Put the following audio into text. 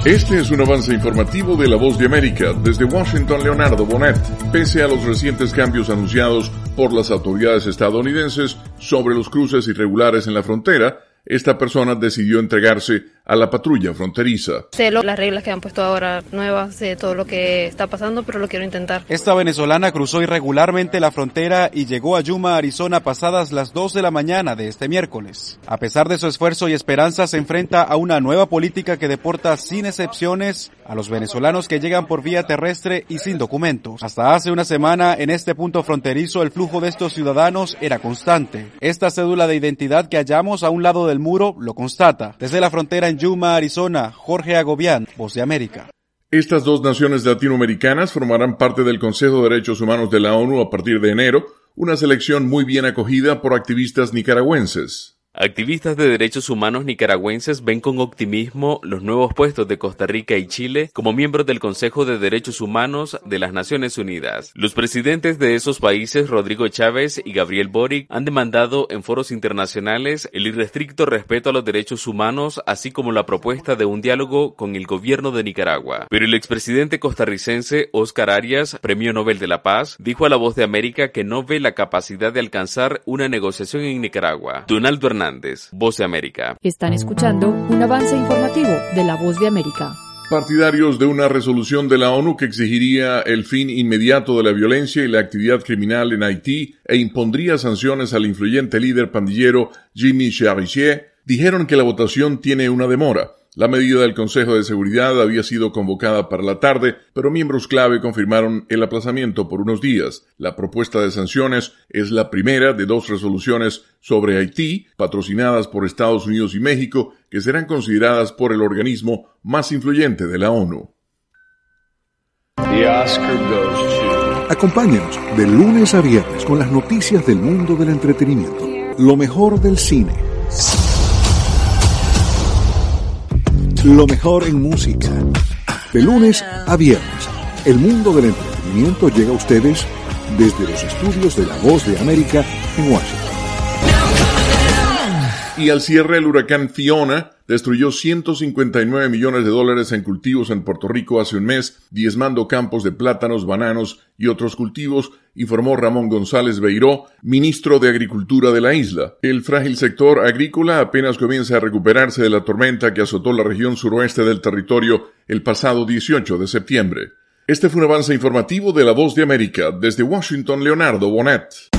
Este es un avance informativo de La Voz de América. Desde Washington, Leonardo Bonet. Pese a los recientes cambios anunciados por las autoridades estadounidenses sobre los cruces irregulares en la frontera, esta persona decidió entregarse a la patrulla fronteriza. Sé las reglas que han puesto ahora nuevas, sé todo lo que está pasando, pero lo quiero intentar. Esta venezolana cruzó irregularmente la frontera y llegó a Yuma, Arizona, pasadas las 2 de la mañana de este miércoles. A pesar de su esfuerzo y esperanza, se enfrenta a una nueva política que deporta sin excepciones a los venezolanos que llegan por vía terrestre y sin documentos. Hasta hace una semana, en este punto fronterizo, el flujo de estos ciudadanos era constante. Esta cédula de identidad que hallamos a un lado del muro lo constata. Desde la frontera en Yuma, Arizona, Jorge Agobián, Voz de América. Estas dos naciones latinoamericanas formarán parte del Consejo de Derechos Humanos de la ONU a partir de enero, una selección muy bien acogida por activistas nicaragüenses. Activistas de derechos humanos nicaragüenses ven con optimismo los nuevos puestos de Costa Rica y Chile como miembros del Consejo de Derechos Humanos de las Naciones Unidas. Los presidentes de esos países, Rodrigo Chávez y Gabriel Boric, han demandado en foros internacionales el irrestricto respeto a los derechos humanos, así como la propuesta de un diálogo con el gobierno de Nicaragua. Pero el expresidente costarricense Óscar Arias, Premio Nobel de la Paz, dijo a La Voz de América que no ve la capacidad de alcanzar una negociación en Nicaragua. Donaldo Hernández, Voz de América. Están escuchando un avance informativo de La Voz de América. Partidarios de una resolución de la ONU que exigiría el fin inmediato de la violencia y la actividad criminal en Haití e impondría sanciones al influyente líder pandillero Jimmy Cherizier, dijeron que la votación tiene una demora. La medida del Consejo de Seguridad había sido convocada para la tarde, pero miembros clave confirmaron el aplazamiento por unos días. La propuesta de sanciones es la primera de dos resoluciones sobre Haití, patrocinadas por Estados Unidos y México, que serán consideradas por el organismo más influyente de la ONU. Acompáñanos de lunes a viernes con las noticias del mundo del entretenimiento, lo mejor del cine, lo mejor en música. De lunes a viernes, el mundo del entretenimiento llega a ustedes desde los estudios de La Voz de América en Washington. Y al cierre, el huracán Fiona destruyó $159 millones en cultivos en Puerto Rico hace un mes, diezmando campos de plátanos, bananos y otros cultivos, informó Ramón González Beiró, ministro de Agricultura de la isla. El frágil sector agrícola apenas comienza a recuperarse de la tormenta que azotó la región suroeste del territorio el pasado 18 de septiembre. Este fue un avance informativo de La Voz de América. Desde Washington, Leonardo Bonet.